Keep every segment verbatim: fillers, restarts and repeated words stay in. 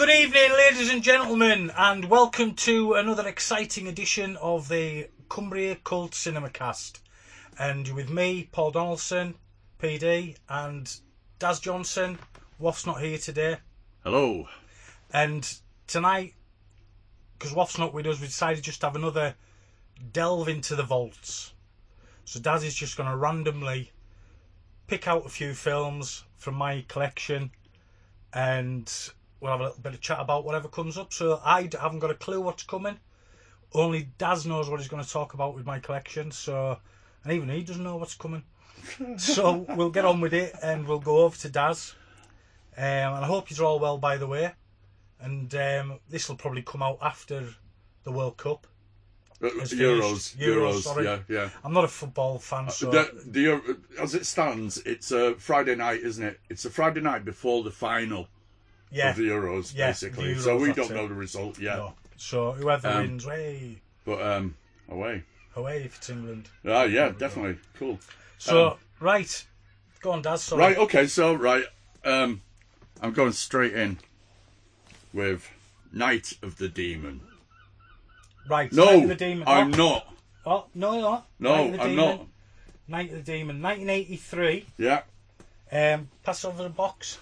Good evening, ladies and gentlemen, and welcome to another exciting edition of the Cumbria Cult Cinema Cast. And with me, Paul Donaldson, P D, and Daz Johnson. Waff's not here today. Hello. And tonight, because Waff's not with us, we decided just to have another delve into the vaults. So Daz is just going to randomly pick out a few films from my collection, and we'll have a little bit of chat about whatever comes up. So I haven't got a clue what's coming. Only Daz knows what he's going to talk about with my collection. So, and even he doesn't know what's coming. So we'll get on with it, and we'll go over to Daz. Um, and I hope you're all well, by the way. And um, this will probably come out after the World Cup. Uh, Euros, Euros, Euros, sorry. yeah, yeah. I'm not a football fan, so the, the, as it stands, it's a Friday night, isn't it? It's a Friday night before the final. Yeah. Of the Euros, yeah, basically. The Euros, so we don't know it. the result yet. No. So whoever um, wins, way. But um, away. Away if it's England. Ah, yeah, so, definitely. Cool. So, um, right. Go on, Daz, sorry. Right, okay, so, right. Um, I'm going straight in with Night of the Demon. Right, no, Night of the Demon. I'm oh. not. Oh, no, you're not. No, Night of the I'm Demon. not. Night of the Demon, nineteen eighty-three. Yeah. Um, pass over the box.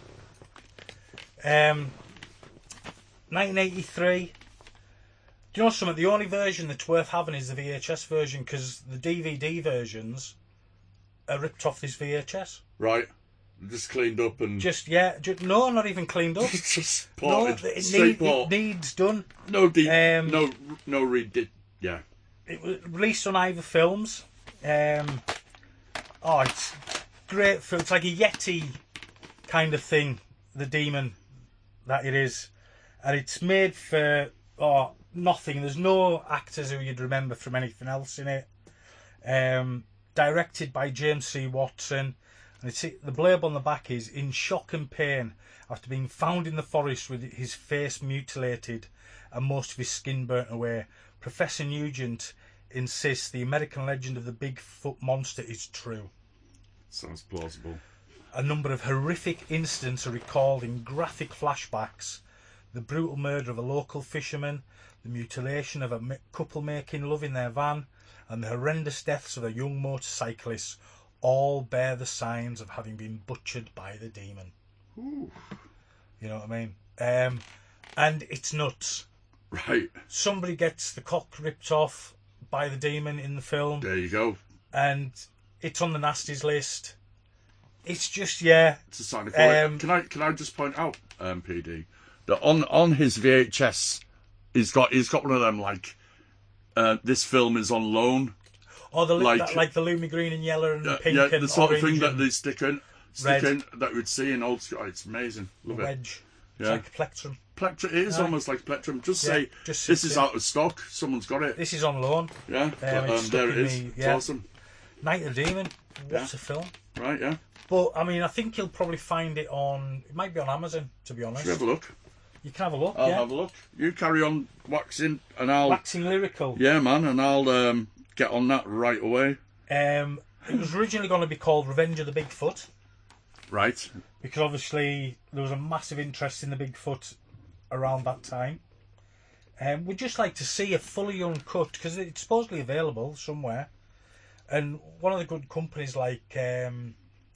Um, nineteen eighty-three. Do you know something? The only version that's worth having is the V H S version, because the D V D versions are ripped off this V H S. Right. Just cleaned up and... Just, yeah. Just, no, not even cleaned up. just ported. No, it, Straight need, port. it needs done. No, de- um, no, no redid. Yeah. It was released on Ivor Films. Um, oh, it's great film. It's like a Yeti kind of thing, the Demon, that it is. And it's made for oh nothing. There's no actors who you'd remember from anything else in it. Um, directed by James C. Watson. And it's, the blurb on the back is, in shock and pain after being found in the forest with his face mutilated and most of his skin burnt away, Professor Nugent insists the American legend of the Bigfoot monster is true. Sounds plausible. A number of horrific incidents are recalled in graphic flashbacks. The brutal murder of a local fisherman, the mutilation of a couple making love in their van, and the horrendous deaths of a young motorcyclist all bear the signs of having been butchered by the demon. Ooh. You know what I mean? Um, and it's nuts. Right. Somebody gets the cock ripped off by the demon in the film. There you go. And it's on the nasties list. It's just, yeah. It's a sign of quality. Um, can I can I just point out, um, P D, that on on his V H S, he's got he's got one of them like, uh, this film is on loan. Oh, the like, that, like the Lumi green and yellow and uh, pink yeah, and the sort of thing orange that they stick in, stick red. in that we'd see in old school. Oh, it's amazing. Love it. Wedge. It's yeah. like a plectrum. Plectrum. It is Aye. almost like a plectrum. Just yeah, say just this is in. out of stock. Someone's got it. This is on loan. Yeah. Um, but, um, there it is. Me, yeah. It's awesome. Night of the Demon. What yeah. a film. Right. Yeah. But I mean, I think you'll probably find it on. It might be on Amazon, to be honest. Should we have a look? You can have a look. I'll yeah. have a look. You carry on waxing, and I'll waxing lyrical. Yeah, man, and I'll um, get on that right away. Um, it was originally going to be called Revenge of the Bigfoot. Right. Because obviously there was a massive interest in the Bigfoot around that time. Um, we'd just like to see a fully uncut, because it's supposedly available somewhere. And one of the good companies like um,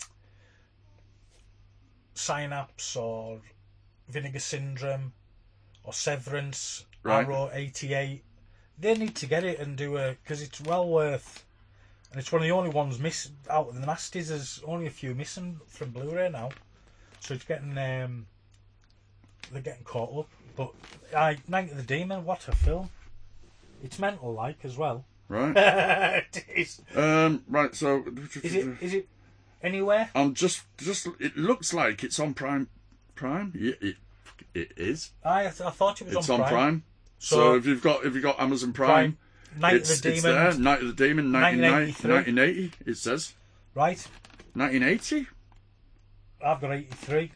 Synapse or Vinegar Syndrome or Severance, right. R O eighty-eight, they need to get it and do a, because it's well worth. And it's one of the only ones miss out of the nasties. There's only a few missing from Blu-ray now, so it's getting um, they're getting caught up. But I Night of the Demon, what a film! It's mental like as well. Right. It is. Um. Right. So. Is it? Is it anywhere? I'm just. Just. It looks like it's on Prime. Prime. Yeah. It. It is. I. I thought it was it's on Prime. It's on Prime. So, so if you've got if you've got Amazon Prime. Prime. Night it's, of the it's Demon. There. Night of the Demon, nineteen eighty, it says. Right. nineteen eighty? I've got eighty-three.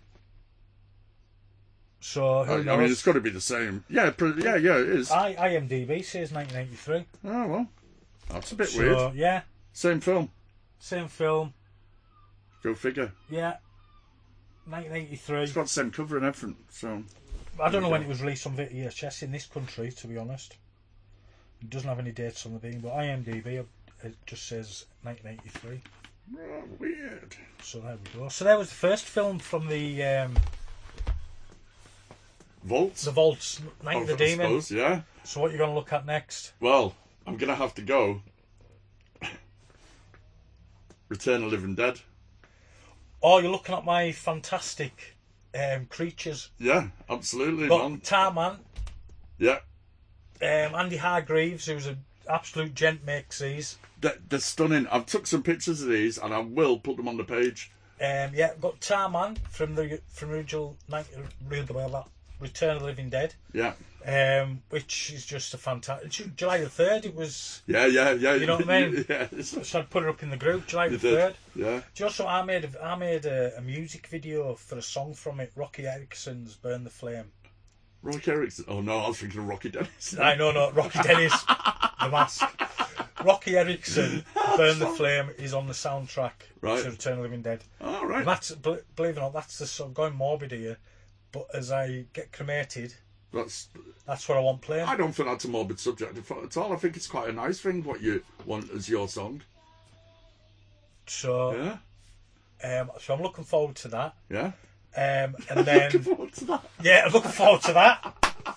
So, who I, knows? I mean, it's got to be the same. Yeah, yeah, yeah, it is. I, IMDb says nineteen eighty-three. Oh, well. That's a bit so, weird. Yeah. Same film. Same film. Go figure. Yeah. nineteen eighty-three. It's got the same cover and everything, so... I don't know when it was released on V H S in this country, to be honest. It doesn't have any dates on the thing, but IMDb it just says nineteen eighty-three. Oh, weird. So there we go. So there was the first film from the um, Vaults? the Vaults, Night Oh, of the I Demon. suppose, yeah. So what are you going to look at next? Well, I'm going to have to go. Return of the Living Dead. Oh, you're looking at my fantastic um, creatures. Yeah, absolutely, Got man. Tarman, Yeah. um, Andy Hargreaves, who's an absolute gent, makes these. They're, they're stunning. I've took some pictures of these and I will put them on the page. Um, yeah, got Tarman from the from original night, Return of the Living Dead, Yeah. um, which is just a fantastic. July the third, it was. Yeah, yeah, yeah. You know what I mean? Yeah. it's- So I'd put it up in the group. July the You did. third. Yeah. Do you know what I made? A, I made a, a music video for a song from it. Rocky Erickson's "Burn the Flame." Rocky Erickson. Oh no, I was thinking of Rocky Dennis. I know, no, Rocky Dennis, The Mask. Rocky Erickson, "Burn the Flame" is on the soundtrack Right. to Return of the Living Dead. All right. And that's, bel- believe it or not, that's the song. Going morbid here, but as I get cremated, That's. that's what I want playing. I don't think that's a morbid subject at all. I think it's quite a nice thing what you want as your song. So, Yeah. um, so I'm looking forward to that. Yeah. Um, and then, Looking forward to that. yeah, I'm looking forward to that.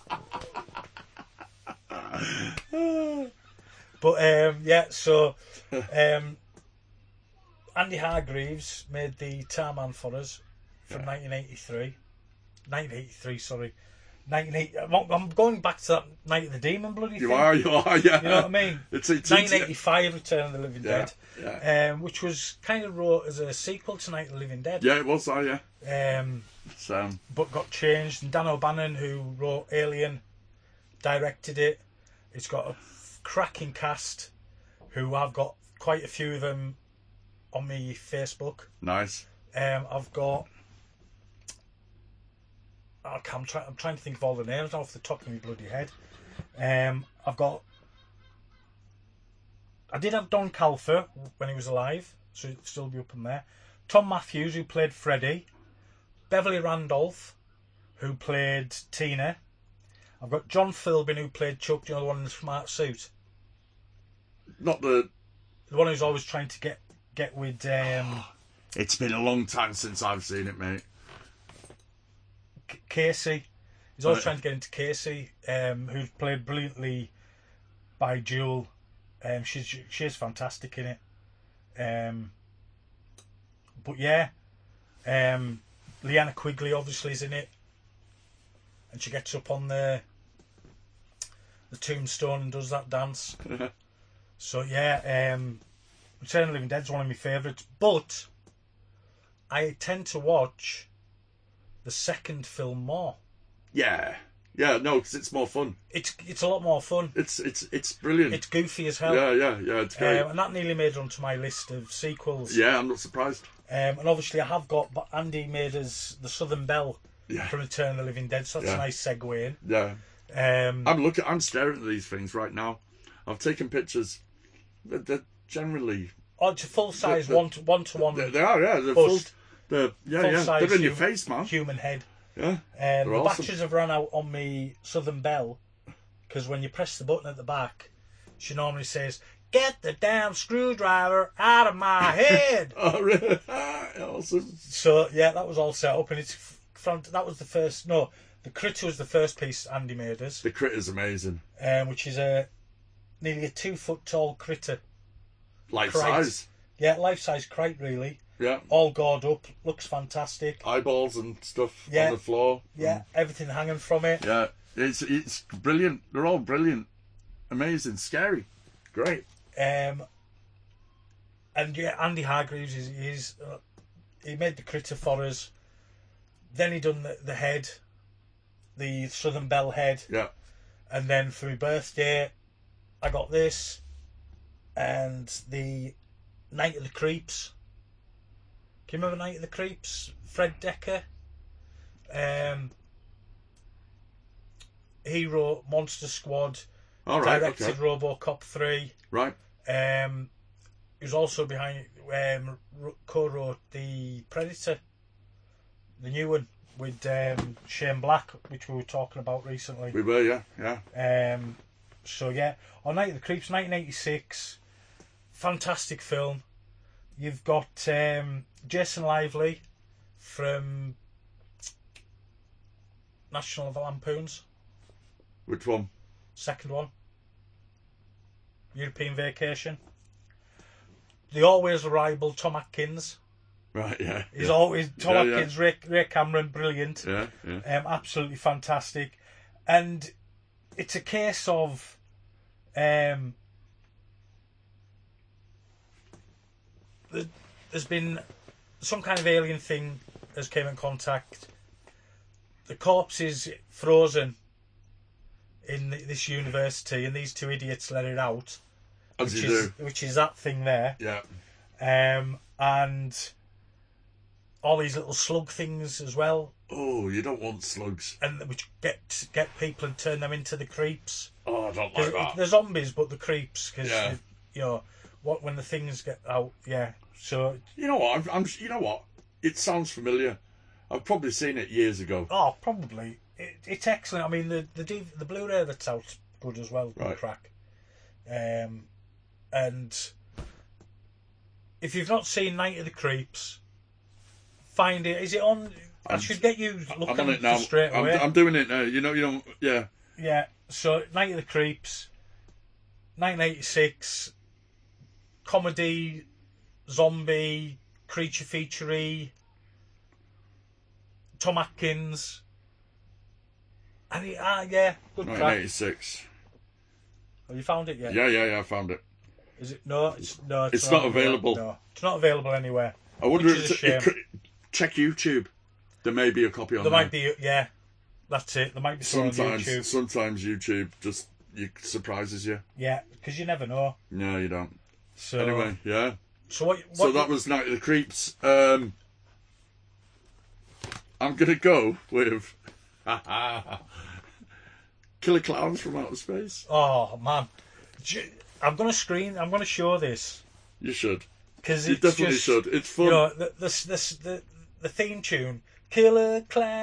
But um, yeah, so um, Andy Hargreaves made the Tarman for us from Yeah. nineteen eighty-three. nineteen eighty-three, sorry. nineteen eighty, I'm I'm going back to that Night of the Demon bloody You thing. are, you are, yeah. You know what I mean? It's, it's, nineteen eighty-five, Return of the Living Yeah, Dead, yeah. Um, which was kind of wrote as a sequel to Night of the Living Dead, Yeah, it was, uh, yeah. um, So, but got changed. And Dan O'Bannon, who wrote Alien, directed it. It's got a cracking cast, who I've got quite a few of them on my Facebook. nice. Um, I've got. I can't, I'm, try, I'm trying to think of all the names off the top of my bloody head. Um, I've got. I did have Don Calfer when he was alive, so it'd still be up in there. Tom Matthews, who played Freddy. Beverly Randolph, who played Tina. I've got John Philbin, who played Chuck, you know, the one in the smart suit. Not the... The one who's always trying to get, get with um, It's been a long time since I've seen it, mate. K- Casey. He's always Right. trying to get into Casey, um, who's played brilliantly by Jewel. Um, she's she's fantastic in it. Um, but yeah, um, Leanna Quigley obviously is in it, and she gets up on the the tombstone and does that dance. So yeah, um, Return of the Living Dead is one of my favourites, but I tend to watch the second film more. Yeah. Yeah, no, because it's more fun. It's it's a lot more fun. It's it's it's brilliant. It's goofy as hell. yeah, yeah, yeah, it's great. Um, and that nearly made it onto my list of sequels. yeah, I'm not surprised. Um, and obviously I have got, but Andy made us the Southern Belle Yeah. from Return of the Living Dead, so that's Yeah. a nice segue in. Yeah. Um, I'm looking, I'm staring at these things right now. I've taken pictures. They're, they're generally... oh, it's a full size The- the- one to one to one They, they are, yeah. They're full... bust, They're, yeah, full yeah. size They're in your human, face, man. human head. Yeah. Um, They're the awesome. batteries have run out on me Southern Belle because when you press the button at the back, she normally says, "Get the damn screwdriver out of my head." Oh, really? Awesome. So yeah, that was all set up, and it's f- front. That was the first. No, the Critter was the first piece Andy made us, The critter's amazing. um, which is a nearly a two foot tall critter. Life Crate. size. Yeah, life size crate really. Yeah. All gored up, looks fantastic. Eyeballs and stuff Yeah. on the floor. Yeah, everything hanging from it. Yeah. It's it's brilliant. They're all brilliant. Amazing. Scary. Great. Um, and yeah, Andy Hargreaves is is uh, he made the Critter for us. Then he done the, the head, the Southern Belle head, Yeah. and then for my birthday, I got this, and the Night of the Creeps. Can you remember Night of the Creeps? Fred Decker. Um, he wrote Monster Squad, All right. directed Okay. RoboCop three. Right. Um, he was also behind, um, co-wrote the Predator, the new one, with um, Shane Black, which we were talking about recently. We were, yeah, yeah. Um, so yeah, on Night of the Creeps, nineteen eighty-six, fantastic film. You've got um, Jason Lively from National Lampoons. Which one? Second one. European Vacation. The always reliable Tom Atkins. Right, yeah. He's yeah. always Tom Yeah, Atkins, Ray, Ray Cameron, brilliant. Yeah, yeah. Um, absolutely fantastic. And it's a case of um, th- there's been some kind of alien thing has came in contact. The corpse is frozen in th- this university, and these two idiots let it out, As which you is do. which is that thing there. Yeah. Um, and all these little slug things as well, Oh, you don't want slugs. and which get get people and turn them into the creeps. Oh, I don't 'Cause like that. they're zombies, but the creeps, because Yeah. you know what when the things get out. Yeah, so You know what? I'm, I'm. You know what? It sounds familiar. I've probably seen it years ago. oh, probably it, it's excellent. I mean, the the D- the Blu-ray that's out's good as well. Good Right. crack. Um, and if you've not seen Night of the Creeps, find it. Is it on? I I'm- should get you I'm looking on it now. straight I'm, away. I'm doing it now. You know. You know. Yeah. Yeah, so Night of the Creeps, nineteen eighty-six, comedy, zombie, creature featurey, Tom Atkins, and he, ah, yeah, good nineteen crack. eighty-six. Have you found it yet? Yeah, yeah, yeah. I found it. Is it? No, it's no. It's, It's not available. No, it's not available anywhere. I wonder Which if is a it's, shame. it could, check YouTube. There may be a copy on There there. might be, yeah, that's it. There might be some on Sometimes, YouTube. sometimes YouTube just you, surprises you. Yeah, because you never know. No, you don't. So Anyway, yeah. so what? what So that was Night of the Creeps. Um, I'm gonna go with Killer Clowns from Outer Space. Oh man, J- I'm gonna screen. I'm gonna show this. You should. Because You it's definitely just, should. It's fun. You know, the, the, the, the, the theme tune, Killer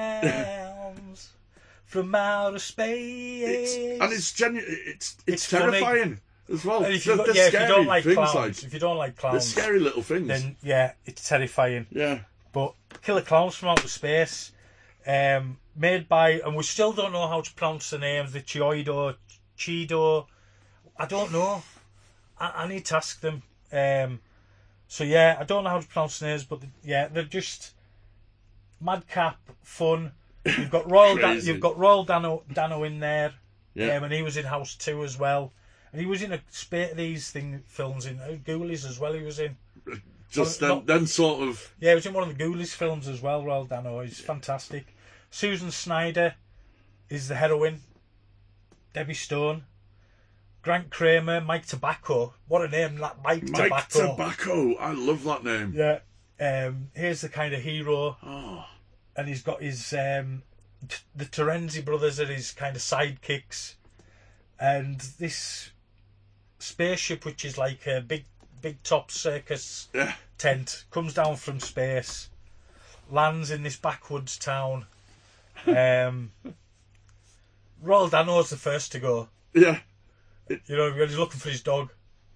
Clowns from Outer Space. It's, and it's genuine. It's it's, It's funny. terrifying as well. And if you, They're- go- they're yeah, if you scary don't like things, clowns, like, if you don't like they're clowns, scary little things. then yeah, it's terrifying. Yeah. But Killer Clowns from Outer Space, um, made by, and we still don't know how to pronounce the names, the Chiodo, Chido, I don't know. I, I need to ask them. Um, so yeah, I don't know how to pronounce the names, but yeah, they're just madcap fun. You've got Royal, Dan, Crazy. you've got Royal Dano, Dano in there, Yeah. um, and he was in House Two as well, and he was in a spate of these thing films in uh, Ghoulies as well. He was in. Just Well, then, not- then sort of. Yeah, he was in one of the Ghoulies films as well, Royal Dano. He's fantastic. Susan Snyder is the heroine. Debbie Stone. Grant Kramer, Mike Tobacco. What a name, that Mike, Mike Tobacco. Tobacco. I love that name. Yeah. Um, here's the kind of hero. Oh. And he's got his... Um, t- the Terenzi brothers are his kind of sidekicks. And this spaceship, which is like a big, big top circus Yeah. tent, comes down from space, lands in this backwoods town. Um, Royal Dano's the first to go. Yeah. You know, when he's looking for his dog.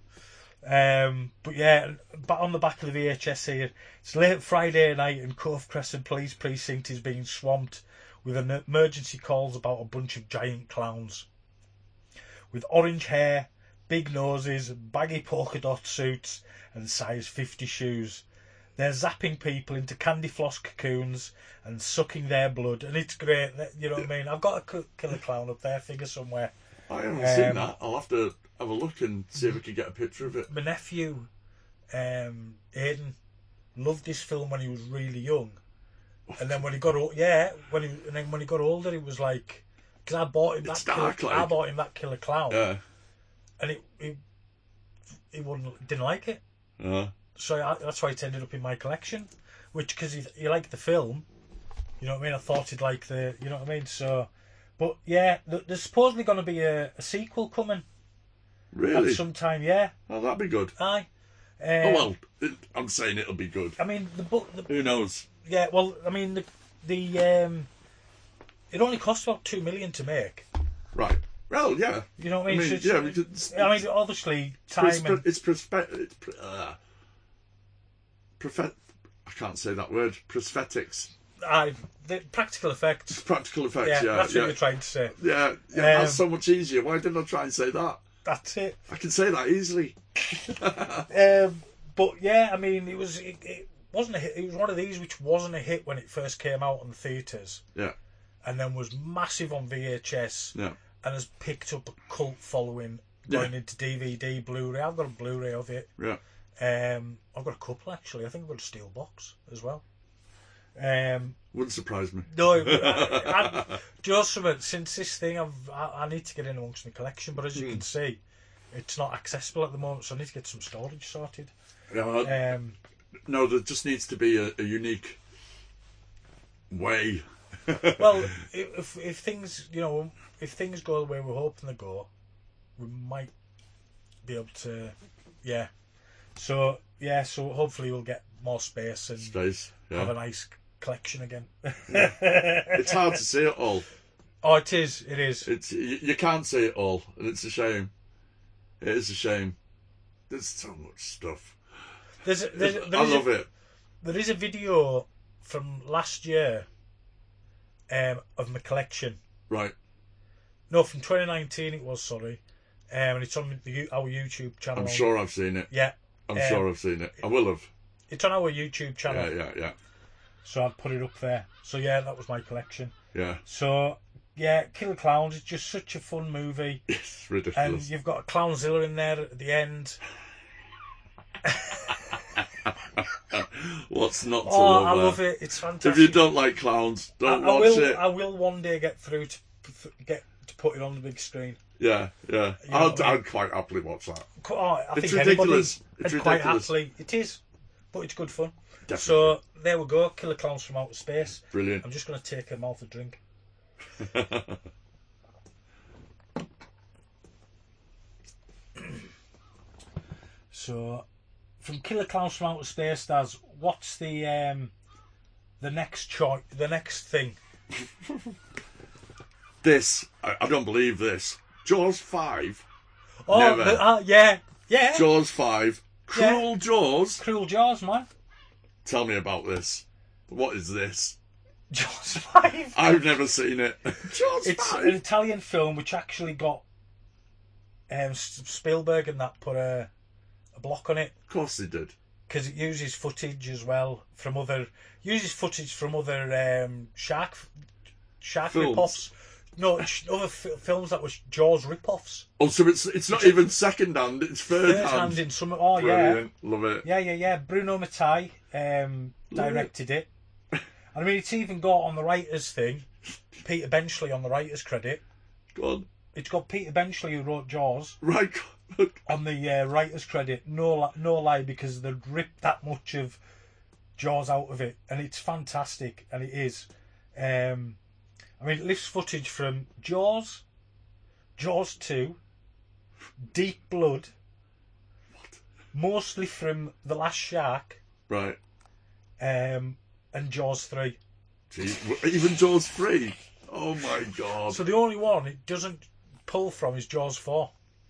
Um, but yeah, but on the back of the V H S here, it's late Friday night and Cove Crescent Police Precinct is being swamped with an emergency calls about a bunch of giant clowns. With orange hair, big noses, baggy polka dot suits and size fifty shoes. They're zapping people into candy floss cocoons and sucking their blood. And it's great, you know what I mean? I've got a Killer Clown up there figure somewhere. I haven't Um, seen that. I'll have to have a look and see if we can get a picture of it. My nephew, um, Aiden, loved this film when he was really young, and then when he got old, yeah, when he and then when he got older, it was like, because I bought him It's that dark, killer, like. I bought him that Killer Clown, Yeah. and it he, he wouldn't didn't like it, Uh, so I, that's why it ended up in my collection, which because he, he liked the film, you know what I mean. I thought he'd like the, you know what I mean. So, but yeah, th- there's supposedly going to be a, a sequel coming really? at some time. Yeah, Oh, that'd be good. aye. Oh Um, well, it, I'm saying it'll be good. I mean the book. The, Who knows? Yeah, well, I mean, the the um, it only cost about two million to make. Right. Well, yeah. You know what I mean? I mean, So yeah. it's- Because I mean, obviously, time It's, and it's, perspe- it's pr- uh, prophet- I can't say that word. Prosthetics. I, the practical effects. Practical effects, Yeah, yeah. that's yeah. what you're trying to say. Yeah, yeah Um, that's so much easier. Why didn't I try and say that? That's it. I can say that easily. Um, but yeah, I mean, it was it, it wasn't a hit. It was one of these which wasn't a hit when it first came out in the theatres, Yeah, and then was massive on V H S, yeah. and has picked up a cult following Yeah. going into D V D, Blu-ray. I've got a Blu-ray of it. Yeah. Um, I've got a couple actually. I think I've got a steel box as well. Um, Wouldn't surprise me. no, I, I, do you know something? Since this thing, I've, I, I need to get in amongst my collection, but as you Hmm. can see, it's not accessible at the moment, so I need to get some storage sorted. Yeah, Um, no, there just needs to be a, a unique way. well, if if things you know if things go the way we're hoping they go, we might be able to, yeah. So yeah, so hopefully we'll get more space and Space. have a Yeah. nice collection again. It's hard to say it all. Oh, it is. It is. It's you, you can't say it all, and it's a shame. It is a shame. There's so much stuff. There's, a, there's a- there I is a- love it. There is a video from last year um, of my collection. Right. No, from twenty nineteen it was, sorry. Um, and it's on the, You- our YouTube channel. I'm sure I've seen it. Yeah. I'm Um, sure I've seen it. I will have. It's on our YouTube channel. Yeah, yeah, yeah, So I'd put it up there. So yeah, that was my collection. yeah. So yeah, Killer Clowns is just such a fun movie. It's And ridiculous. you've got a Clownzilla in there at the end. What's not to Oh, love? I there? love it. It's fantastic. If you don't like clowns, I, don't I watch will. it. I will one day get through to get to put it on the big screen. Yeah, yeah. You know I'd, what I mean? I'd quite happily watch that. Oh, I It's think ridiculous. anybody It's would quite ridiculous. happily. It is, but it's good fun. Definitely. So there we go. Killer Clowns from Outer Space. Brilliant. I'm just going to take a mouth of drink. So, from Killer Clowns from Outer Space, Daz, what's the um, the next choice? The next thing? This, I, I don't believe this. Jaws five. Oh, Never. the- uh, yeah, yeah. Jaws five. Yeah. Cruel Jaws. Cruel Jaws, man. Tell me about this. What is this? Jaws five. I've never seen it. Jaws It's five. an Italian film which actually got um, S- Spielberg and that put a, a block on it Of course they did. because it uses footage as well from other uses footage from other um, shark shark Films. rip-offs. No, it's other f- films that was Jaws rip-offs. Oh, so it's it's not even second hand. It's third, Third hand. hand in some. Oh Brilliant. Love it. yeah, yeah, yeah, yeah. Bruno Mattei um, Love directed it. And I mean, it's even got on the writers thing Peter Benchley on the writers credit. Go on. It's got Peter Benchley who wrote Jaws Right. on the uh, writer's credit. No, li- no lie, because they'd ripped that much of Jaws out of it, and it's fantastic, and it is. Um, I mean, it lifts footage from Jaws, Jaws two, Deep Blood, mostly from The Last Shark, Right. um, and Jaws three. Gee, even Jaws three. Oh my god. So the only one it doesn't pull from is Jaws four.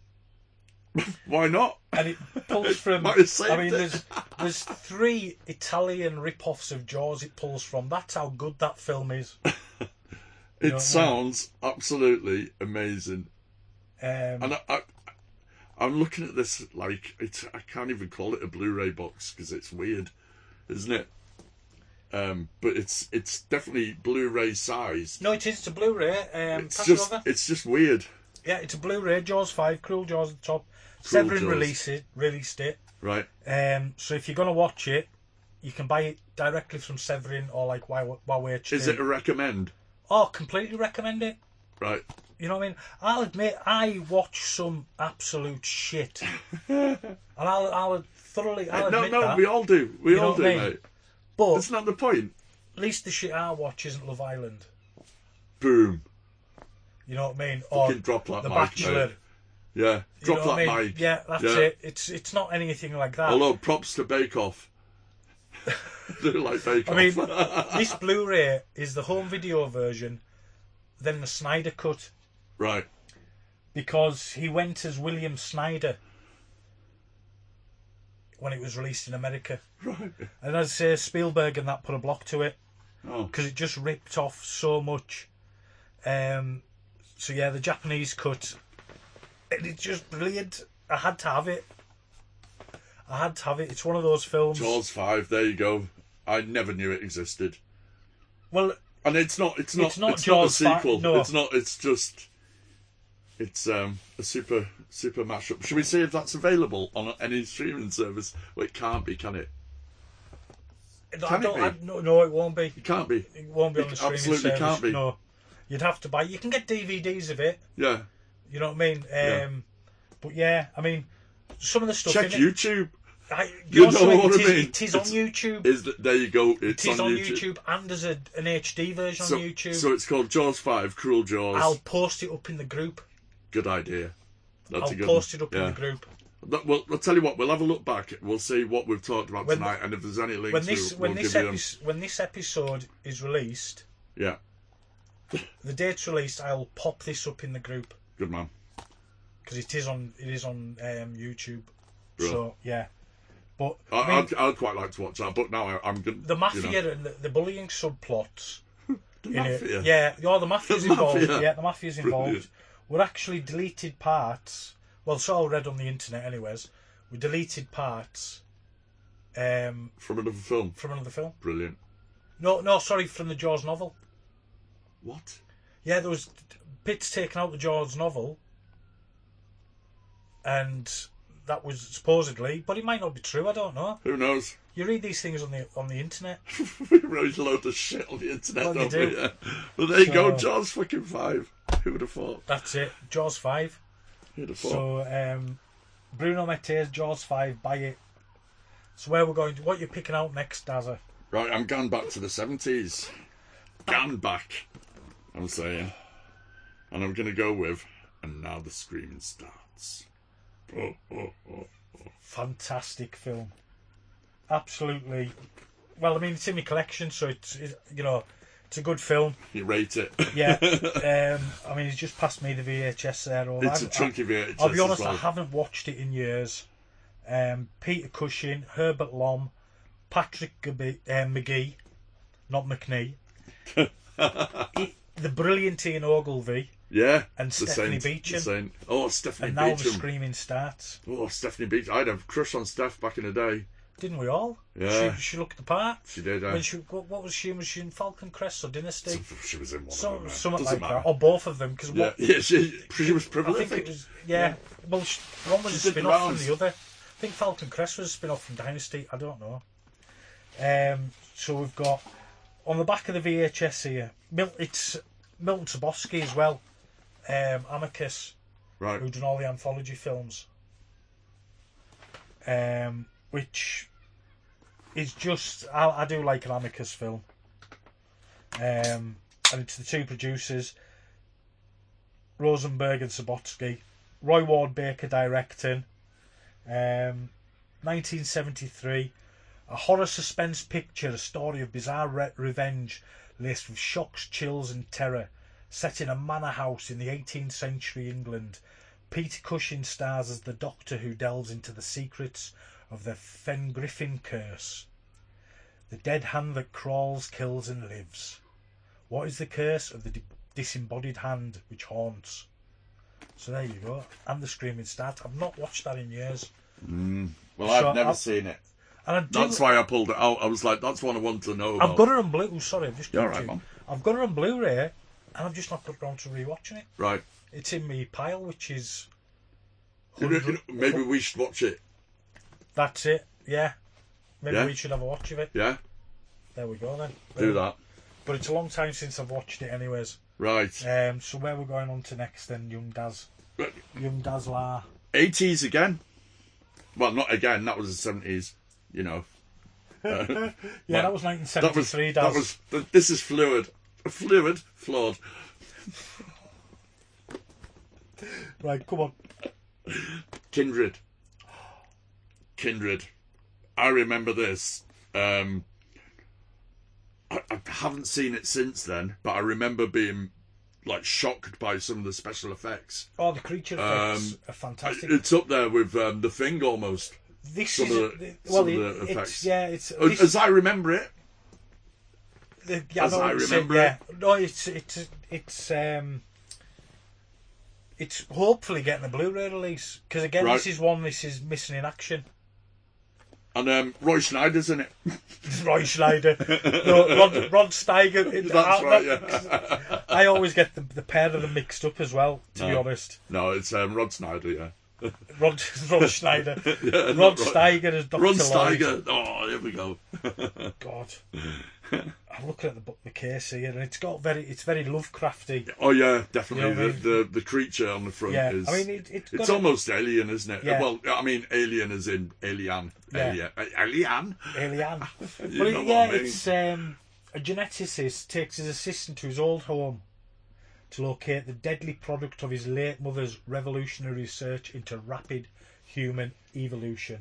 Why not? And it pulls from. Might have saved I mean, it. there's there's three Italian rip-offs of Jaws it pulls from. That's how good that film is. It know what I mean? sounds absolutely amazing. Um, And I, I, I'm looking at this like it's. I can't even call it a Blu-ray box because it's weird, isn't it? Um, but it's it's definitely Blu-ray sized. no, it is. It's a Blu-ray. Um, It's pass just it over. it's just weird, Yeah, it's a Blu-ray. Jaws five, Cruel Jaws at the top. Severin Jaws. released it. Released it. right? Um, so if you're gonna watch it, you can buy it directly from Severin or like Wow Wow H D. Is it a recommend? Oh, completely recommend it. Right. You know what I mean? I'll admit I watch some absolute shit, and I'll I'll thoroughly I'll no, admit no, that. we all do. We You know all what do, I mean? mate. But That's not the point. at least the shit I watch isn't Love Island. Boom. You know what I mean? Or Fucking drop that The mic, Bachelor. mate. Yeah. You Drop know that what I mean? mic. Yeah, that's Yeah. it. It's it's not anything like that. Although props to Bake Off. Do like Bake I Off. mean, this Blu-ray is the home video version, then the Snyder cut, Right. because he went as William Snyder when it was released in America. Right. And as uh, Spielberg and that put a block to it, Oh. because it just ripped off so much. Um, so yeah, the Japanese cut, and it's just brilliant. I had to have it. I had to have it. It's one of those films. Jaws five, there you go. I never knew it existed. Well, And it's not it's not It's not it's Jaws not a fi- sequel. no. It's not it's just it's um a super super mashup. Should we see if that's available on any streaming service? Well, it can't be, can it? I Can it don't, be? I, no, no, it won't be. It can't be. It won't be on It the streaming absolutely service. can't be. No, you'd have to buy. You can get D V Ds of it. Yeah. You know what I mean? Um, Yeah. But yeah, I mean, some of the stuff Check in it. YouTube. I, You also, know what it I is, mean? It is on It's- YouTube. Is that, there you go. It's It is on, on YouTube. YouTube, and there's a, an H D version So, on YouTube. so it's called Jaws five, Cruel Jaws. I'll post it up in the group. Good idea. That's I'll a good post one. it up Yeah. in the group. That- well, I'll tell you what. We'll have a look back. We'll see what we've talked about When- tonight, and if there's any links, When this we'll, when we'll this give you them. epi- when this episode is released, Yeah, the date's released, I'll pop this up in the group good man. because it is on it is on um, YouTube. Bro. So yeah, but I, I mean, I'd, I'd quite like to watch that, but now I, I'm good. the mafia You know, and the, the bullying subplots. the in it, mafia. yeah, yeah, the mafia's The involved. mafia. Yeah, the mafia's involved. Brilliant. Were actually deleted parts. Well, so I read on the internet, anyways. We deleted parts um, From another film. from another film. Brilliant. No, no, sorry, from the Jaws novel. What? Yeah, there was bits taken out the Jaws novel, and that was supposedly, but it might not be true. I don't know. Who knows? You read these things on the on the internet. We wrote a load of shit on the internet, Well, you don't we? do. Yeah. Well, there you go. So- Jaws fucking five. Who would have thought? That's it. Jaws five. Who'd have thought? So um, Bruno Mattei's Jaws five. Buy it. So where we're going? What you're picking out next, Dazza? Right, I'm going back to the seventies. Gone back, I'm saying. And I'm going to go with, and now the screaming starts. Oh, oh, oh. Fantastic film. Absolutely. Well, I mean, it's in my collection, so it's, it's you know, it's a good film. You rate it. Yeah. um, I mean, it's just passed me the V H S there. Or It's I've- a chunky V H S. I'll be honest, as well. I haven't watched it in years. Um, Peter Cushing, Herbert Lom, Patrick Gabi- uh, McGee, not McNee, it, the brilliant Ian Ogilvy, Yeah. and the Stephanie Saint, Beecham. the Saint. Oh, Stephanie and now the Beecham. screaming starts. Oh, Stephanie Beecham. I had a crush on Steph back in the day. Didn't we all? Yeah. She, she looked the part. She did. Uh, When she, what, what was she? Was she in Falcon Crest or Dynasty? she was in one So, of them. uh, something Doesn't like matter. that, or both of them. Because Yeah, yeah she, she was I prolific. think it was, yeah. Well, sh- one was She a did the spin off from rounds. the other. I think Falcon Crest was a spin off from Dynasty. I don't know. Um, so we've got on the back of the V H S here. Mil- it's Milton Tobolsky as well. Um, Amicus, Right. who done all the anthology films. Um, which is just I, I do like an Amicus film. Um, and it's the two producers, Rosenberg and Subotsky. Roy Ward Baker directing. Um, nineteen seventy-three, a horror suspense picture, a story of bizarre re- revenge laced with shocks, chills and terror, set in a manor house in the eighteenth century England. Peter Cushing stars as the doctor who delves into the secrets of the Fengriffin curse, the dead hand that crawls, kills and lives. What is the curse of the di- disembodied hand which haunts? So there you go. And the screaming start. I've not watched that in years. Mm. Well, So I've never I've- seen it. And I do, That's why I pulled it out. I was like, that's what I want to know about. I've got it on Blu. Sorry, I've just. You're got right, to- Mum. I've got it on Blu-ray, and I've just not got round to rewatching it. Right. It's in my pile, which is. You know, you know, maybe we should watch it. That's it. Yeah. Maybe Yeah. we should have a watch of it. Yeah? There we go then. Do that. But it's a long time since I've watched it, anyways. Right. Um. So where we're going on to next then, Young Daz. Young Dazzler. eighties again. Well, not again. That was the seventies. You know. Uh, Yeah, well, that was nineteen that was. seventy-three. That Daz. was. This is fluid. Fluid. Flawed. Right, come on. Kindred. Kindred. I remember this. Um, I, I haven't seen it since then, but I remember being like shocked by some of the special effects. Oh, the creature effects Um, are fantastic. It's up there with um, The Thing almost. This some is of the, a, some well, of it, the it's effects. yeah, it's As, this, as I remember it. the, yeah, as I, know I what you're saying, remember yeah. No, it's it's it's um, it's hopefully getting a Blu-ray release because again, Right. this is one this is missing in action. And um, Roy Schneider's in it. Roy Schneider, no, Rod, Rod Steiger. It- That's I, right, that- yeah. I always get the, the pair of them mixed up as well. To be No. honest, No, it's um, Rod Snyder, yeah. Rod Rod Schneider, Yeah, Rod not Steiger as Doctor Ron Lloyd. Steiger. Oh, here we go. God, I'm looking at the book, the case here, and it's got very, it's very Lovecrafty. Oh yeah, definitely. You know what I mean? the, the the creature on the front Yeah, is. I mean, it, it's got it's a- almost alien, isn't it? Yeah. Well, I mean, alien as in alien. Yeah. Alien. Uh, Alien. Alien. You But know it, what yeah, I mean? it's um, a geneticist takes his assistant to his old home to locate the deadly product of his late mother's revolutionary research into rapid human evolution.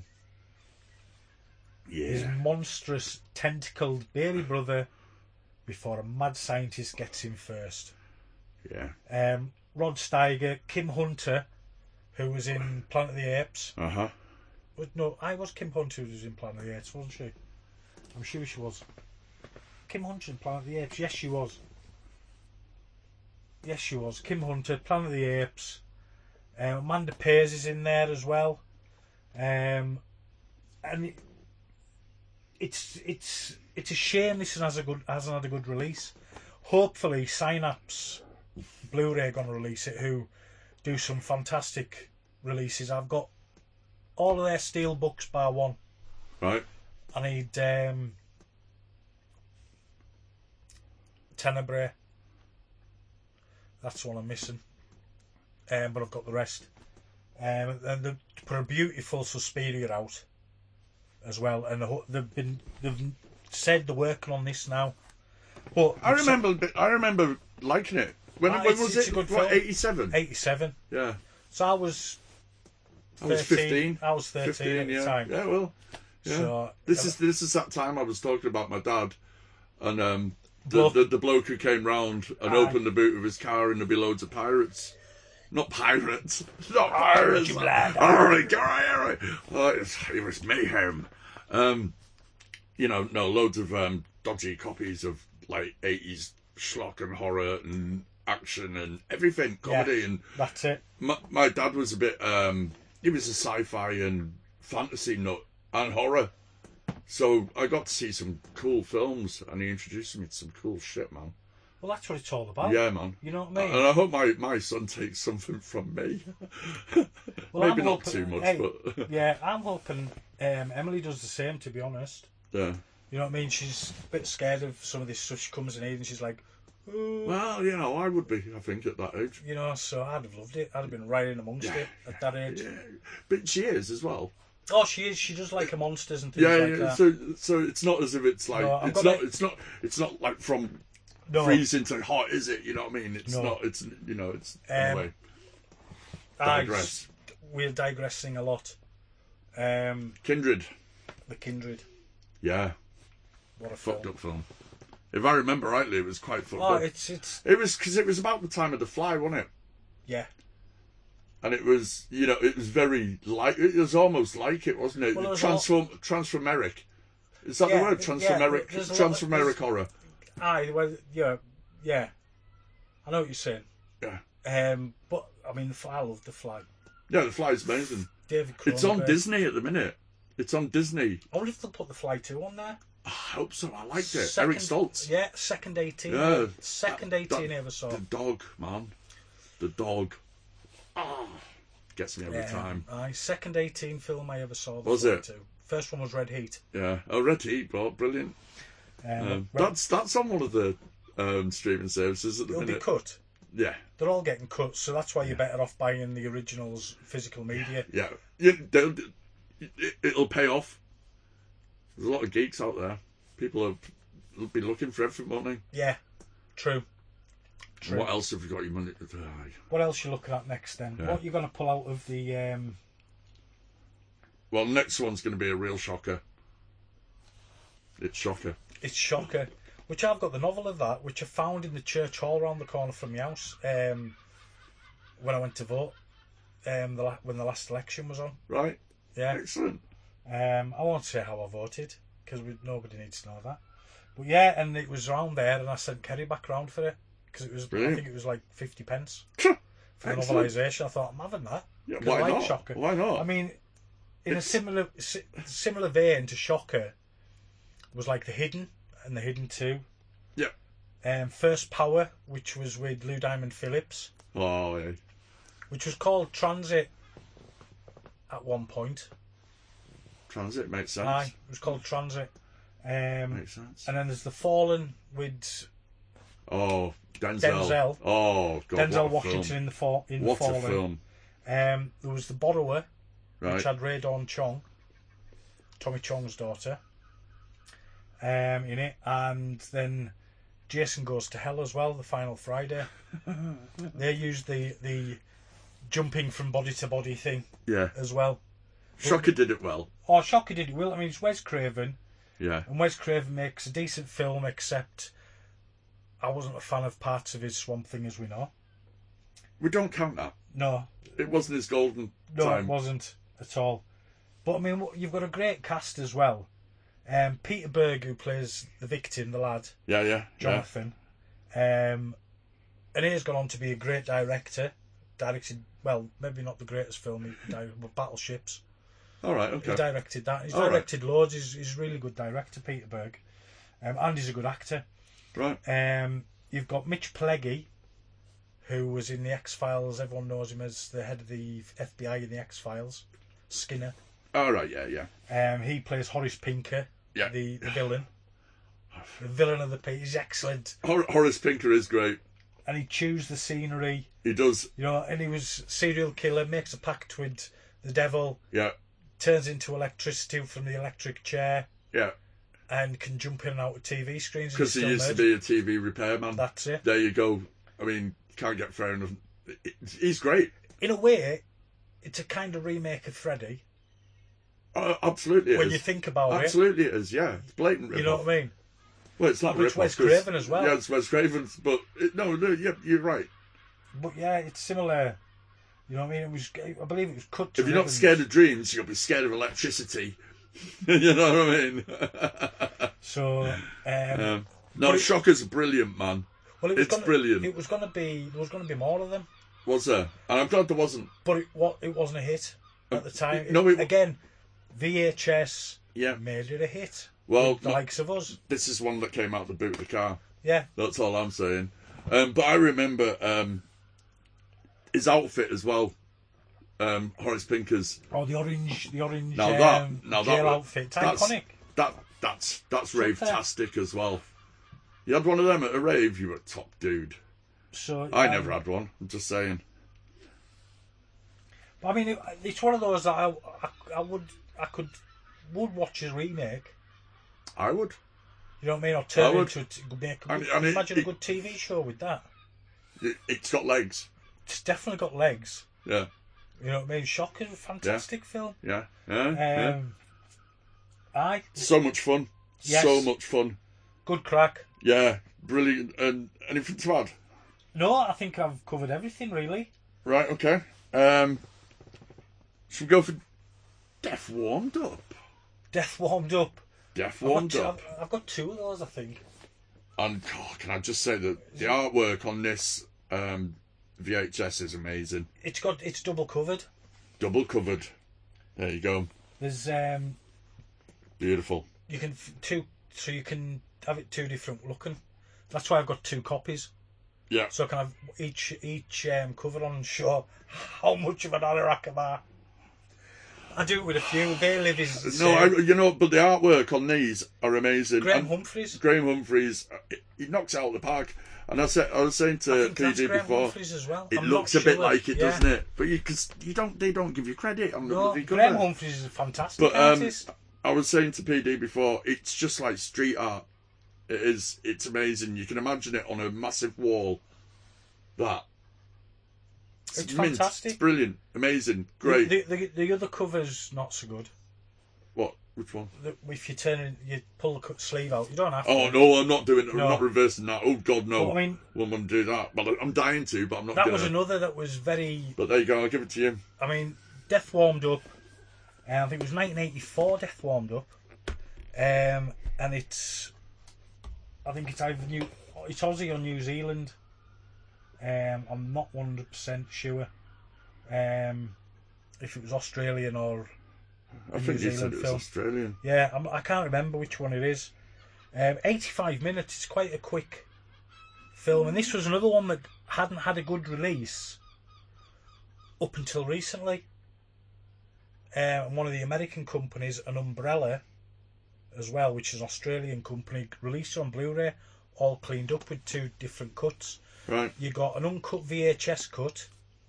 His Yeah. monstrous, tentacled baby brother before a mad scientist gets him first. Yeah. Um, Rod Steiger, Kim Hunter, who was in Planet of the Apes. Uh huh. But no, I was Kim Hunter who was in Planet of the Apes, wasn't she? I'm sure she was. Kim Hunter in Planet of the Apes, yes she was. Yes she was. Kim Hunter, Planet of the Apes. Um, Amanda Pays is in there as well. Um, and it, it's it's it's a shame this has a good hasn't had a good release. Hopefully Synapse Blu-ray gonna release it, who do some fantastic releases. I've got all of their steel books bar one. Right. I need um, Tenebrae. That's the one I'm missing. Um, but I've got the rest. Um, and they put a beautiful Suspiria out as well. And the- they've been they've said they're working on this now. But I remember. I remember liking it. When, Ah, when it's- was it's it? a good What, film. eighty-seven? eighty-seven. Yeah. So I was I was thirteen. fifteen. I was thirteen fifteen, at the yeah. time. Yeah, well. Yeah. So This is this is that time I was talking about my dad, and um, the, Bloke- the the bloke who came round and Aye. opened the boot of his car, and there'd be loads of pirates. Not pirates, not pirates. you lad. All right, all right, all right. Oh, it, was, it was mayhem. Um, you know, no, loads of um, dodgy copies of like eighties schlock and horror and action and everything, comedy Yeah. and That's it. my, my dad was a bit um he was a sci-fi and fantasy nut and horror, so I got to see some cool films and he introduced me to some cool shit, man. Well, that's what it's all about. Yeah, man. You know what I mean? And I hope my, my son takes something from me. Well, Maybe I'm not hoping- too much, hey, but yeah, I'm hoping um, Emily does the same, to be honest. yeah. You know what I mean? She's a bit scared of some of this stuff. She comes in here and she's like, "Ooh," Well, you know, I would be, I think, at that age. you know, so I'd have loved it. I'd have been right in amongst Yeah. it at that age. Yeah. But she is as well. Oh, she is. She does like her monsters and things Yeah, like yeah. that. So so it's not as if it's like No, I've it's got not a- it's not it's not like from no, freezing to hot, is it? You know what I mean? It's No. not. It's you know. It's Um, anyway. I- Digress. we're digressing a lot. Um, Kindred. the Kindred. Yeah, What a fucked film. up film. If I remember rightly, it was quite fucked Oh, up. it's it's It was because it was about the time of The Fly, wasn't it? yeah. And it was, you know, it was very like it was almost like it, wasn't it? Well, there was a lot- Transform, transformeric. Is that Yeah, the word? yeah, Transformeric, there's a lot of- transformeric there's- horror. Aye, well, yeah, yeah. I know what you're saying. Yeah, Um, but I mean, the Fly, I love the Fly. yeah. The Fly's amazing. David It's on Cronenberg. Disney at the minute. It's on Disney. I wonder if they'll put the Fly two on there. I hope so. I liked it. Second- Eric Stoltz. Yeah, second eighteen. Yeah. Second That- eighteen that- I ever saw. The dog, man. The dog. Ah, gets me every Yeah, time. Aye, second eighteen film I ever saw. The Was Fly it? two. First one was Red Heat. Yeah. Oh, Red Heat, bro, brilliant. Um, Um, Red- that's that's on one of the um, streaming services at the it'll be minute. cut. Yeah, They're all getting cut, so that's why you're better off buying the originals physical media. yeah. yeah they'll- it, it'll pay off. There's a lot of geeks out there. People have will be looking for everything, won't they? Yeah, true. True. What else have you got your money to do? What else you looking at next then? Yeah. What you going to pull out of the? Um, Well, next one's going to be a real shocker. It's shocker. it's shocker. which I've got the novel of that, which I found in the church hall around the corner from my house um, when I went to vote, um, the la- when the last election was on. Right. Yeah. Excellent. Um, I won't say how I voted, because nobody needs to know that. But yeah, and it was around there, and I sent Kerry back round for it, because it was, Brilliant. I think it was like fifty pence Excellent. for the novelisation. I thought, I'm having that. Yeah, 'Cause why I like not? Shocker. Why not? I mean, in It's- a similar si- similar vein to Shocker was like The Hidden and The Hidden two. Yeah. Um, First Power, which was with Lou Diamond Phillips, Oh, yeah. which was called Transit at one point. Transit makes sense. Aye, it was called Transit. Um, Makes sense. and then there's The Fallen with Oh, Denzel. Denzel. Oh, God. Denzel what a Washington film. in the fall in What The Fallen. a film. Um, there was The Borrower, Right. which had Ray Dawn Chong, Tommy Chong's daughter, um, in it, and then Jason Goes to Hell as well, the final Friday. They used the the jumping from body to body thing Yeah. as well. Shocker did it well. Oh, Shocker did it well. I mean, it's Wes Craven, Yeah. and Wes Craven makes a decent film, except I wasn't a fan of parts of his Swamp Thing, as we know. We don't count that. No, It wasn't his golden no, time. it wasn't at all. But I mean, what- you've got a great cast as well. Um, Peter Berg, who plays the victim, the lad, Yeah, yeah. Jonathan. Um, and he's gone on to be a great director. Directed, well, maybe not the greatest film, he directed, but Battleships. Yeah. All right, He okay. directed that. He's All right. directed loads. He's, he's a really good director, Peter Berg. Um, and he's a good actor. Right. Um, you've got Mitch Pileggi, who was in the X-Files. Everyone knows him as the head of the F B I in the X-Files. Skinner. All right, yeah, yeah. Um, he plays Horace Pinker, Yeah. the, the villain. The villain of the piece. He's excellent. Hor- Horace Pinker is great. And he chews the scenery, He does. you know, and he was serial killer, makes a pact with the devil, Yeah, turns into electricity from the electric chair, yeah. and can jump in and out of T V screens. and Because he's he still used to murdered. be a T V repairman. That's it. There you go. I mean, can't get fair enough. He's great. In a way, it's a kind of remake of Freddy, Uh, absolutely it when is. you think about Absolutely it is, yeah. It's blatant it. You know rip-off. what I mean? Well, it's not Which rip-off, Wes 'cause- Craven as well. Yeah, it's Wes Craven's, but it, no, no, yeah, you're right. But yeah, it's similar. You know what I mean? It was, I believe it was cut to If you're not ribbons. scared of dreams, you'll be scared of electricity. You know what I mean? So, um, um, no, But it- Shocker's brilliant, man. well, it was it's gonna, brilliant. It was going to be, there was going to be more of them, Was there? And I'm glad there wasn't. but it, what, it wasn't a hit at the time. no, it- Again, V H S Yeah. made it a hit. Well, with the no- likes of us. This is one that came out the boot of the car. Yeah, That's all I'm saying. Um, but I remember um, his outfit as well. Um, Horace Pinker's. or the orange, the orange Now that, um, now that, jail was- outfit. It's that's, iconic. That that's that's Something. rave-tastic as well. You had one of them at a rave. You were a top dude. So I um, never had one. I'm just saying. I mean, it, it's one of those that I, I, I would, I could, would watch a remake. I would. You know what I mean? Or I turn would. into a, t- make a And- good, and it- imagine a it- good T V show with that. It, it's got legs. It's definitely got legs. Yeah. You know what I mean? Shocker's a fantastic film. Yeah. Yeah. yeah. Um, aye, So much fun. Yes. So much fun. good crack. Yeah. Brilliant. And anything to add? No, I think I've covered everything really. Right. Okay. Um. Should we go for Death Warmed Up? Death Warmed Up. Death I've got, Warmed two, Up. I've, I've got two of those, I think. And oh, can I just say that the artwork on this um, V H S is amazing. It's got it's double covered. Double covered. There you go. There's um, Beautiful. you can f- two, so you can have it two different looking. That's why I've got two copies. Yeah. So I can have each each um, cover on and show how much of an anorak am I. I do it with a few. They live is No, I, you know, but the artwork on these are amazing. Graham And Humphreys. Graham Humphreys, uh, he knocks it out of the park. And I said, I was saying I to think P that's D Graham before, Humphreys as well. it I'm looks not a bit sure. like it, Yeah. doesn't it? But you, cause you don't, they don't give you credit on the No, bloody cover. Graham Humphreys is a fantastic But um, artist. I was saying to P D before, it's just like street art. It is. It's amazing. You can imagine it on a massive wall. That. It's mint. fantastic. It's brilliant. Amazing. Great. The, the, the, the other cover's not so good. What? Which one? The, if you turn it, you pull the cut sleeve out. You don't have to. Oh no, I'm not doing. I'm No. not reversing that. Oh God, no. But, I mean, well, I'm gonna do that. But I'm dying to. But I'm not. that gonna. was another that was very. But there you go. I'll give it to you. I mean, Death Warmed Up. Uh, I think it was nineteen eighty-four. Death Warmed Up, um, and it's. I think it's either New. It's Aussie or New Zealand. Um, I'm not one hundred percent sure. Um, if it was Australian or. I think you said it was film. Australian. Yeah, I'm, I can't remember which one it is. Um, eighty-five minutes. It's quite a quick film, and this was another one that hadn't had a good release up until recently. Uh, one of the American companies, an Umbrella, as well, which is an Australian company, released it on Blu-ray, all cleaned up with two different cuts. Right. You got an uncut V H S cut.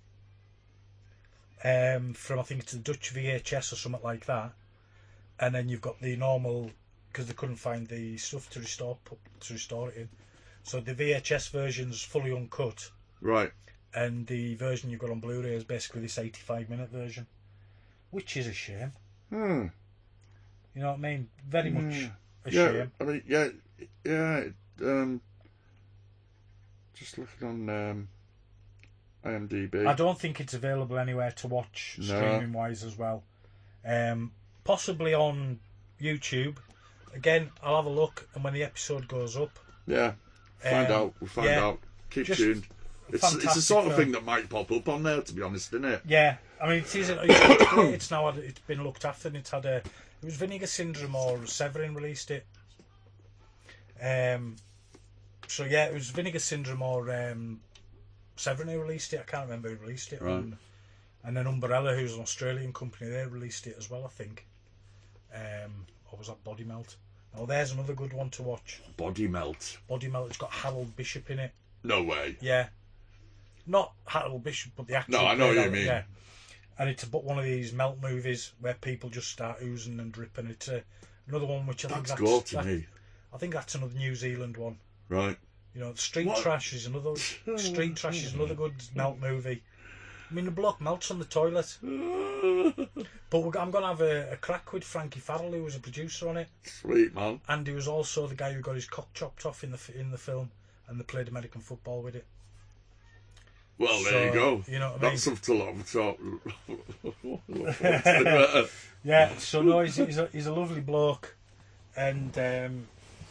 Um, from I think it's a Dutch V H S or something like that, and then you've got the normal because they couldn't find the stuff to restore to restore it in. So the V H S version's fully uncut, right? And the version you've got on Blu-ray is basically this eighty-five minute version, which is a shame. Hmm. You know what I mean? Very much yeah. a yeah, shame. I mean, yeah, yeah. Um, just looking on. Um, I M D B. I don't think it's available anywhere to watch no. streaming wise as well. Um, possibly on YouTube. Again, I'll have a look, and when the episode goes up, yeah, find um, out. We'll find yeah, out. Keep tuned. It's it's the sort of thing that might pop up on there, to be honest, isn't it? Yeah, I mean, it is. It's, great. It's now had, it's been looked after, and it's had a. It was Vinegar Syndrome or Severin released it. Um. So yeah, it was Vinegar Syndrome or um. Severin who released it. I can't remember who released it. Right. And, and then Umbrella, who's an Australian company, they released it as well, I think. Um, or was that Body Melt? Oh, there's another good one to watch. Body Melt. Body Melt. It's got Harold Bishop in it. No way. Yeah. Not Harold Bishop, but the actor. No, I know what you mean. Yeah. And it's about one of these melt movies where people just start oozing and dripping. It's uh, another one which I think that's that's gore to that, me. I think that's another New Zealand one. Right. You know, Street What? Trash is another. Street Trash is another good melt movie. I mean, the bloke melts on the toilet. But we're, I'm going to have a, a crack with Frankie Farrell, who was a producer on it, Sweet man. and he was also the guy who got his cock chopped off in the f- in the film, and they played American football with it. Well, there So, you go. you know what I mean? That's something to talk. Yeah. So no, he's he's a, he's a lovely bloke, and um,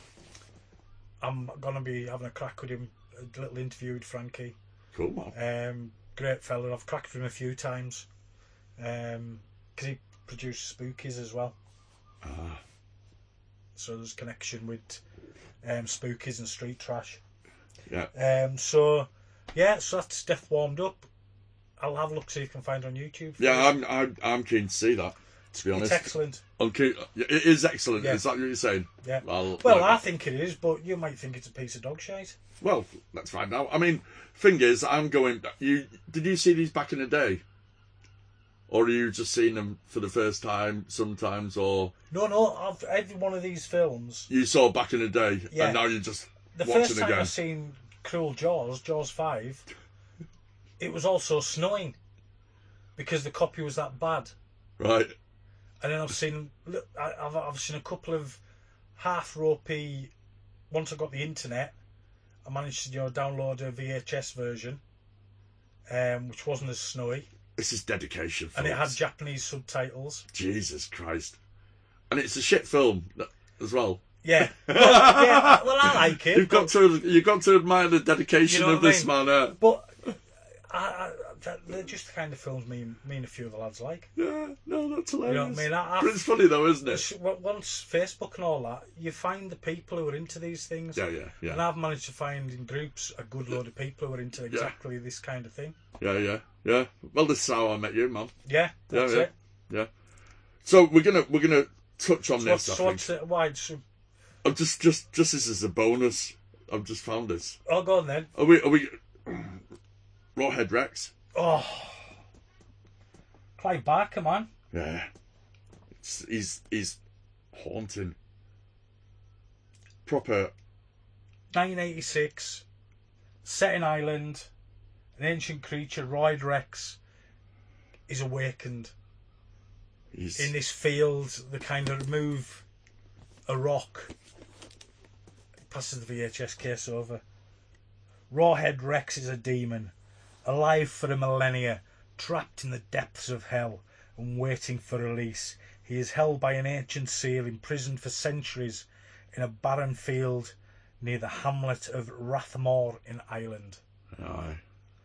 I'm gonna be having a crack with him. A little interview with Frankie. Cool man. Um, great fella. I've cracked with him a few times. Um, because he produced Spookies as well. Ah. So there's connection with um, Spookies and Street Trash. Yeah. Um. So yeah. So that's Death Warmed Up. I'll have a look see if I can find it on YouTube. Yeah, I'm I'm I'm keen to see that. To be honest, It's excellent. Okay, it is excellent. Yeah. Is that what you're saying? Yeah. Well, Well, like, I think it is, but you might think it's a piece of dog shite. well, let's find out. I mean, thing is, I'm going. You did you see these back in the day, or are you just seeing them for the first time sometimes, or No, no. I've every one of these films. you saw back in the day Yeah. and now you're just The watching first time again? I seen Cruel Jaws, Jaws five, it was also snowing because the copy was that bad. Right. And then I've seen, look, I- I've I've seen a couple of half ropey. Once I got the internet, I managed to you know download a V H S version, um, which wasn't as snowy, This is dedication, and it had folks. Japanese subtitles. Jesus Christ. And it's a shit film as well. Yeah, well, yeah, well I like it. You've got to you've got to admire the dedication You know of what I this mean? man. Uh, But I, I, that, they're just the kind of films me, me and a few of the lads like. yeah, no, that's hilarious. You know what I mean? I, But it's funny though, isn't it? It's- Once Facebook and all that, you find the people who are into these things. Yeah, yeah, yeah. And I've managed to find in groups a good load of people who are into exactly this kind of thing. Yeah, yeah, yeah. Well, this is how I met you, man. Yeah, that's yeah, yeah, it. yeah. So we're gonna we're gonna touch on So this. what's, I so think. what's it, why? So, I'm just just just this is a bonus. I've just found this. oh, go on then. Are we are we? Rawhead Rex. Oh, Clive Barker, man. Yeah. It's, he's he's haunting. Proper. nineteen eighty-six, set in Ireland, an ancient creature, Royd Rex, is awakened. He's... in this field. They kind of remove a rock. Passes the V H S case over. Rawhead Rex is a demon, alive for a millennia, trapped in the depths of hell and waiting for release. He is held by an ancient seal, imprisoned for centuries in a barren field near the hamlet of Rathmore in Ireland. Aye.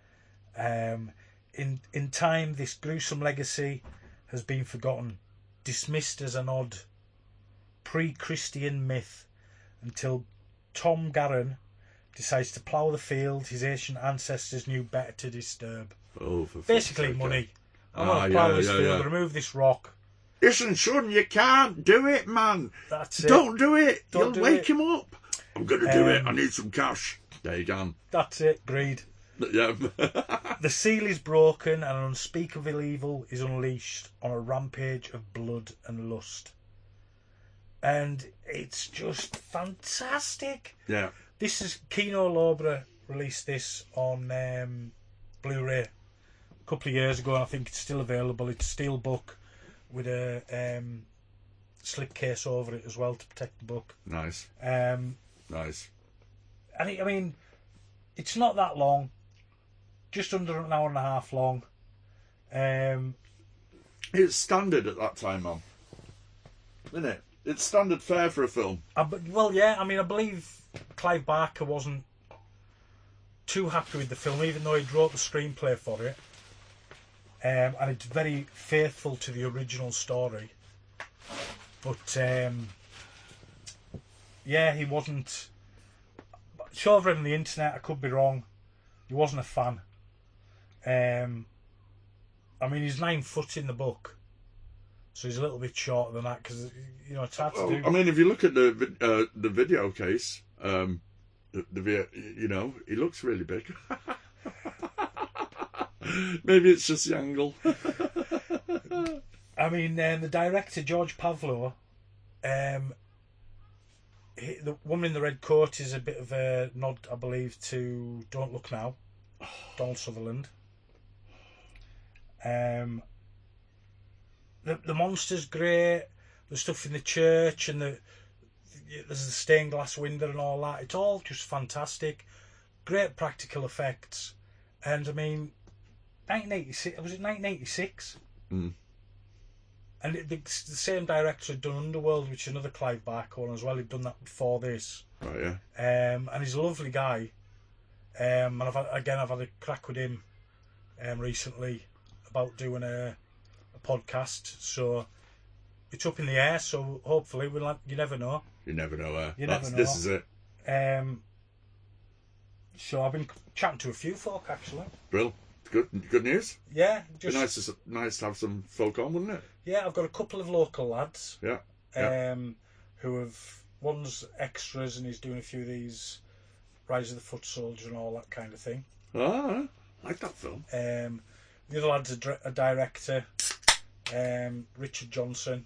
Um, in in time, this gruesome legacy has been forgotten, dismissed as an odd pre-Christian myth, until Tom Garron decides to plough the field his ancient ancestors knew better to disturb. Oh, for Basically, fuck's sake, money. I Ah, want to plough yeah, this yeah, field, yeah. remove this rock. Listen, son, you can't do it, man. That's it. Don't do it. Don't You'll do wake it. him up. I'm going to do it. Um, I need some cash. There you go. That's it. Greed. Yeah. The seal is broken and an unspeakable evil is unleashed on a rampage of blood and lust. And it's just fantastic. Yeah. This is Kino Lorber released this on um, Blu-ray a couple of years ago, and I think it's still available. It's a steel book with a um, slip case over it as well to protect the book. Nice. Um, Nice. and it, I mean, it's not that long, just under an hour and a half long. Um, It's standard at that time, man. Isn't it? It's standard fare for a film. I, b- well, yeah, I mean, I believe Clive Barker wasn't too happy with the film, even though he wrote the screenplay for it. Um, and it's very faithful to the original story. But, um, yeah, he wasn't... Sure, I've read on the internet, I could be wrong. He wasn't a fan. Um, I mean, he's nine foot in the book. So he's a little bit shorter than that, because, you know, it's hard to Well, do. I mean, if you look at the vi- uh, the video case, um, the, the vi- you know, he looks really big. Maybe it's just the angle. I mean, um, the director, George Pavlo, um, he, the woman in the red coat is a bit of a nod, I believe, to Don't Look Now, Donald Sutherland. Um, the the monster's great. The stuff in the church and the there's the stained glass window and all that. It's all just fantastic. Great practical effects, and I mean, nineteen eighty-six was it nineteen eighty-six? Mm. And it, the, the same director had done Underworld, which is another Clive Barker one as well. He'd done that before this. Right, yeah. Um, and he's a lovely guy. Um, and I've had, again, I've had a crack with him um, recently about doing a, a podcast. So it's up in the air. So hopefully, we'll have, you never know. You never know. Uh, You that's, never This know. is it. Um, so I've been chatting to a few folk actually. Brill. Good. Good news. Yeah, Be just nice to nice to have some folk on, wouldn't it? yeah. I've got a couple of local lads. Yeah. Yeah. Um, who have one's extras and he's doing a few of these Rise of the Foot Soldier and all that kind of thing. Ah, I like that film. Um, the other lad's a, dir- a director, um, Richard Johnson,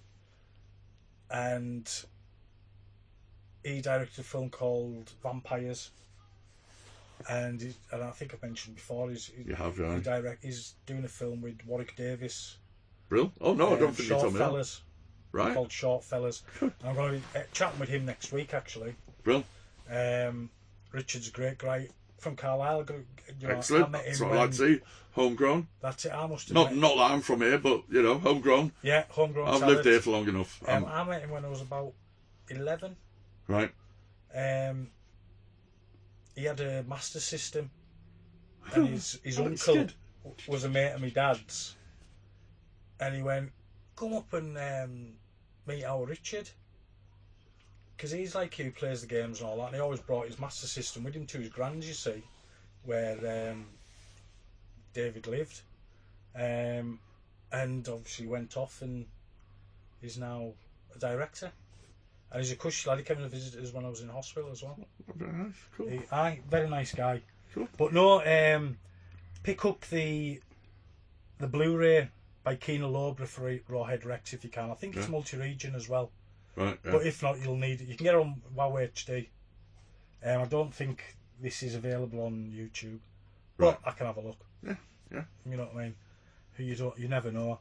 and he directed a film called Vampires. And he, and I think I mentioned before, he's he, You have, he yeah. direct, he's doing a film with Warwick Davis. Brill. Oh no, I um, don't think you Short told me that. Fellas, Right. called Short Fellas. And I'm going to be uh, chatting with him next week actually. Brill. Um, Richard's a great guy from Carlisle. You know, I Excellent. met him That's what I when- like to see. Homegrown. That's it. I must have Not met, not that I'm from here, but you know, homegrown. yeah, homegrown. I've talent. lived here for long enough. Um, Um, I met him when I was about eleven. right. Um, he had a master system, and his his Oh, it's uncle good. was a mate of my dad's, and he went, "Come up and um, meet our Richard." Because he's like who plays the games and all that, and he always brought his master system with him to his grand, you see, where um, David lived. Um, and obviously went off and he's now a director. And he's a cushy lad. He came and visited us when I was in hospital as well. Very nice. Cool. He, aye, very nice guy. Cool. But no, um, pick up the the Blu-ray by Kino Lorber for Rawhead Rex if you can. I think it's Yeah. multi-region as well. Right. Yeah. But if not, you'll need it. You can get it on WoW H D. Um, I don't think this is available on YouTube, but Right. I can have a look. Yeah. Yeah. You know what I mean? Who you don't, you never know.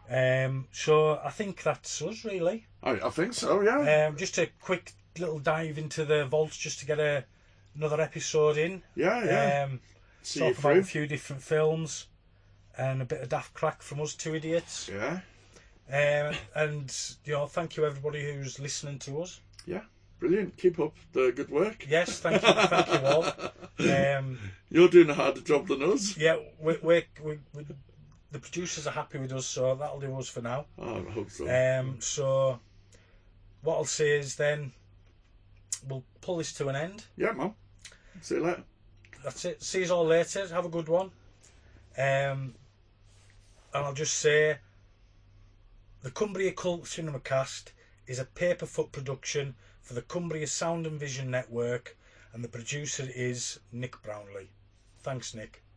Um, so I think that's us really. I, I think so, yeah. Um, just a quick little dive into the vaults just to get a, another episode in. Yeah, yeah. Um, See talk you about through. a few different films and a bit of daft crack from us two idiots. Yeah, Um, and you know, thank you everybody who's listening to us. yeah. Brilliant. Keep up the good work. Yes, thank you, thank you all. Um, You're doing a harder job than us. yeah, we, we, we, we, the producers are happy with us, so that'll do us for now. Oh, I hope so. Um, so what I'll say is then we'll pull this to an end. Yeah, man. See you later. That's it. See you all later. Have a good one. Um, and I'll just say the Cumbria Cult Cinema Cast is a Paperfoot production for the Cumbria Sound and Vision Network, and the producer is Nick Brownlee. Thanks, Nick.